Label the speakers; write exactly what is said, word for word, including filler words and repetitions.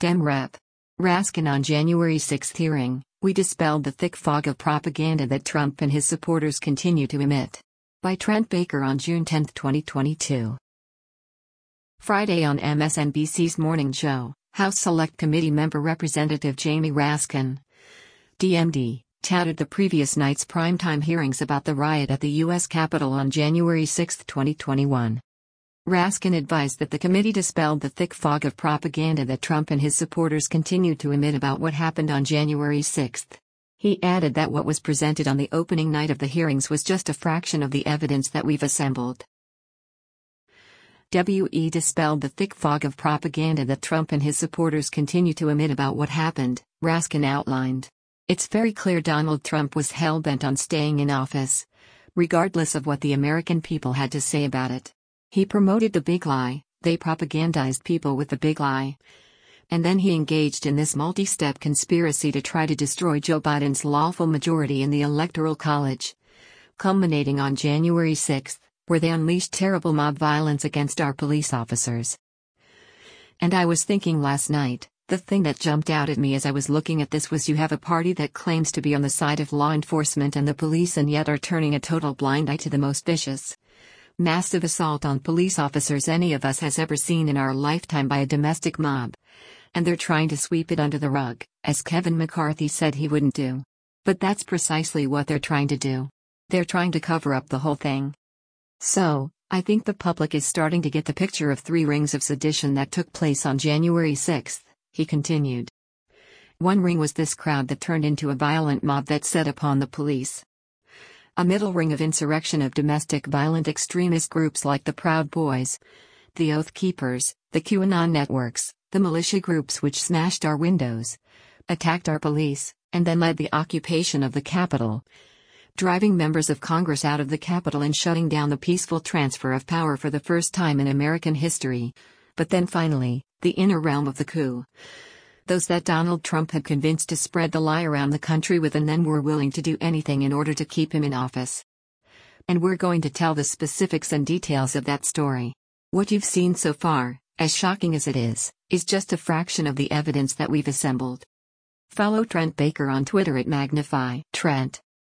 Speaker 1: Dem Rep. Raskin. On January sixth hearing, we dispelled the thick fog of propaganda that Trump and his supporters continue to emit. By Trent Baker on June tenth, twenty twenty-two. Friday on M S N B C's Morning Show, House Select Committee member Representative Jamie Raskin, D M D, touted the previous night's primetime hearings about the riot at the U S Capitol on January sixth, twenty twenty-one. Raskin advised that the committee dispelled the thick fog of propaganda that Trump and his supporters continued to emit about what happened on January sixth. He added that what was presented on the opening night of the hearings was just a fraction of the evidence that we've assembled. We dispelled the thick fog of propaganda that Trump and his supporters continue to emit about what happened, Raskin outlined. It's very clear Donald Trump was hell-bent on staying in office, regardless of what the American people had to say about it. He promoted the big lie, they propagandized people with the big lie. And then he engaged in this multi-step conspiracy to try to destroy Joe Biden's lawful majority in the Electoral College, culminating on January sixth, where they unleashed terrible mob violence against our police officers. And I was thinking last night, the thing that jumped out at me as I was looking at this was you have a party that claims to be on the side of law enforcement and the police and yet are turning a total blind eye to the most vicious, massive assault on police officers any of us has ever seen in our lifetime by a domestic mob. And they're trying to sweep it under the rug, as Kevin McCarthy said he wouldn't do. But that's precisely what they're trying to do. They're trying to cover up the whole thing. So, I think the public is starting to get the picture of three rings of sedition that took place on January sixth, he continued. One ring was this crowd that turned into a violent mob that set upon the police. A middle ring of insurrection of domestic violent extremist groups like the Proud Boys, the Oath Keepers, the QAnon networks, the militia groups which smashed our windows, attacked our police, and then led the occupation of the Capitol, driving members of Congress out of the Capitol and shutting down the peaceful transfer of power for the first time in American history. But then finally, the inner realm of the coup. Those that Donald Trump had convinced to spread the lie around the country with and then were willing to do anything in order to keep him in office. And we're going to tell the specifics and details of that story. What you've seen so far, as shocking as it is, is just a fraction of the evidence that we've assembled. Follow Trent Baker on Twitter at Magnify Trent.